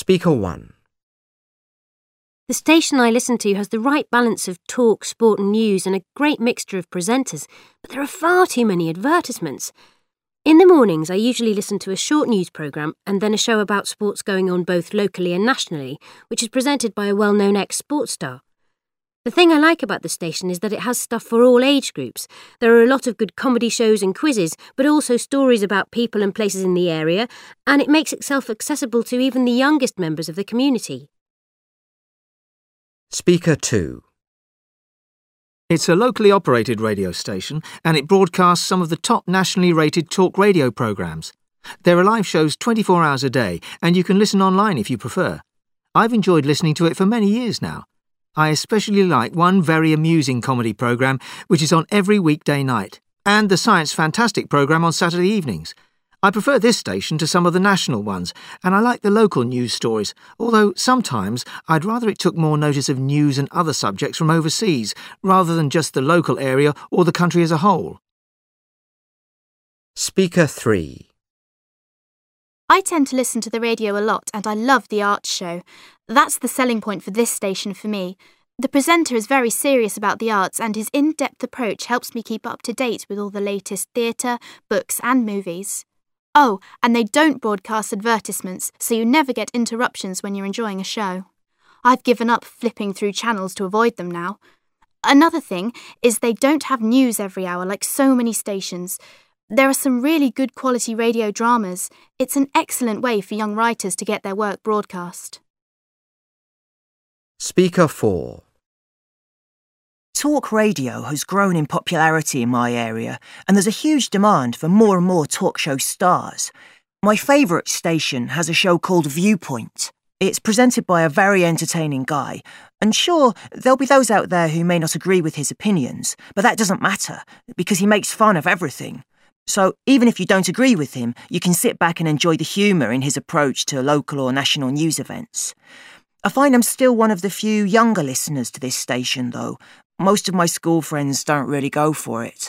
Speaker 1. The station I listen to has the right balance of talk, sport and news and a great mixture of presenters, but there are far too many advertisements. In the mornings, I usually listen to a short news programme and then a show about sports going on both locally and nationally, which is presented by a well-known ex-sports star. The thing I like about the station is that it has stuff for all age groups. There are a lot of good comedy shows and quizzes, but also stories about people and places in the area, and it makes itself accessible to even the youngest members of the community. Speaker 2. It's a locally operated radio station and it broadcasts some of the top nationally rated talk radio programmes. There are live shows 24 hours a day and you can listen online if you prefer. I've enjoyed listening to it for many years now. I especially like one very amusing comedy programme which is on every weekday night and the Science Fantastic programme on Saturday evenings. I prefer this station to some of the national ones, and I like the local news stories, although sometimes I'd rather it took more notice of news and other subjects from overseas, rather than just the local area or the country as a whole. Speaker 3. I tend to listen to the radio a lot and I love the arts show. That's the selling point for this station for me. The presenter is very serious about the arts and his in-depth approach helps me keep up to date with all the latest theatre, books and movies. Oh, and they don't broadcast advertisements, so you never get interruptions when you're enjoying a show. I've given up flipping through channels to avoid them now. Another thing is they don't have news every hour like so many stations. There are some really good quality radio dramas. It's an excellent way for young writers to get their work broadcast. Speaker 4. Talk radio has grown in popularity in my area, and there's a huge demand for more and more talk show stars. My favourite station has a show called Viewpoint. It's presented by a very entertaining guy, and sure, there'll be those out there who may not agree with his opinions, but that doesn't matter, because he makes fun of everything. So even if you don't agree with him, you can sit back and enjoy the humour in his approach to local or national news events. I find I'm still one of the few younger listeners to this station, though. Most of my school friends don't really go for it.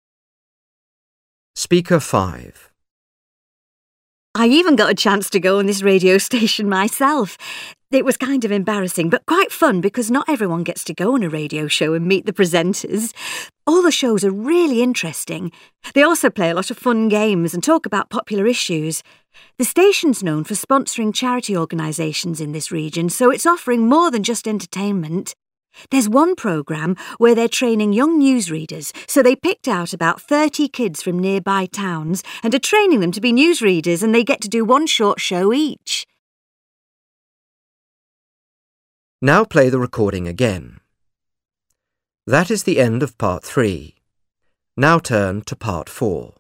Speaker 5. I even got a chance to go on this radio station myself. It was kind of embarrassing, but quite fun because not everyone gets to go on a radio show and meet the presenters. All the shows are really interesting. They also play a lot of fun games and talk about popular issues. The station's known for sponsoring charity organisations in this region, so it's offering more than just entertainment. There's one programme where they're training young newsreaders, so they picked out about 30 kids from nearby towns and are training them to be newsreaders, and they get to do one short show each. Now play the recording again. That is the end of part 3. Now turn to part 4.